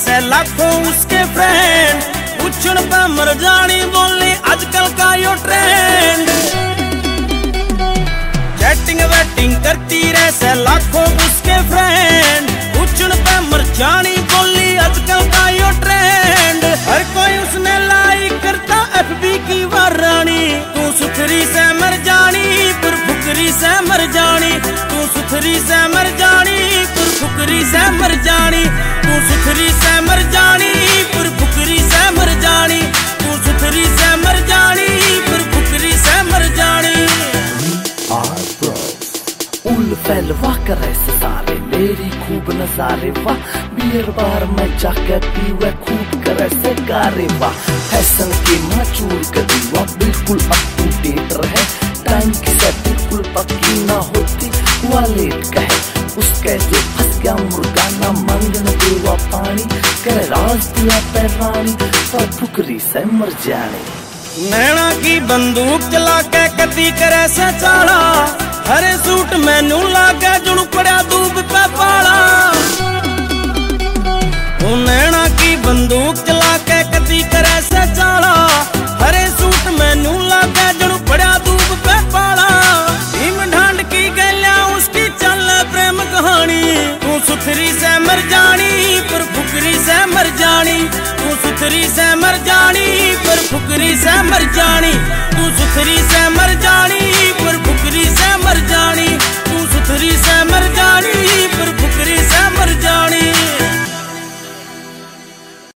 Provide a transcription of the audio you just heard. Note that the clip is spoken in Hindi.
से लाखों उसके फ्रेंड, पूछण पे मर जानी बोली आजकल का यो ट्रेंड। चैटिंग वेटिंग करती रह से लाखों उसके फ्रेंड, पूछण पे मर जानी बोली आजकल का यो ट्रेंड। हर कोई उसने लाइक करता एफबी की वारानी, तू सुथरी से मर जानी पर फुकरी से मर जानी। तू सुथरी से मर जानी पर फुकरी से मर जानी। तू सुथरी से मर जानी पर फुकरी से मर जानी। तू सुथरी से मर जानी पर फुकरी से मर जानी। फैलवा करे सारे मेरी खूब नजारे वाह, बियर बार में जाके पीवे खूब करे से गारे वाह। फैशन के मचूर कदी वाह, बिल्कुल अप टू डेट रहे, टाइम की से बिल्कुल पक्की ना होती वालेट कहे। उसके जो फंस गया मुर्गा ना मंगन देवा पानी, करे राज दिया पैरानी पर फुकरी से मर जाने। नैना की बंदूक चला के कदी करे से चाला, हरे सूट मैनू लागे जुड़ पड़ा दूब पे पाला। नैना की बंदूक चला के कदी करे से चाला, हरे सूट मैनू लागे जुड़ पड़ा दूब पे पाला। भीम ढांड की गैल्या उसकी चल प्रेम कहानी, तू सुथरी से मर जानी पर फुकरी से मर जानी। तू सुथरी से मर जानी पर फुकरी से मर जानी। तू सुथरी से मर जानी पर फुकरी से मर जानी। तू सुथरी से मर जानी पर फुकरी से मर जानी।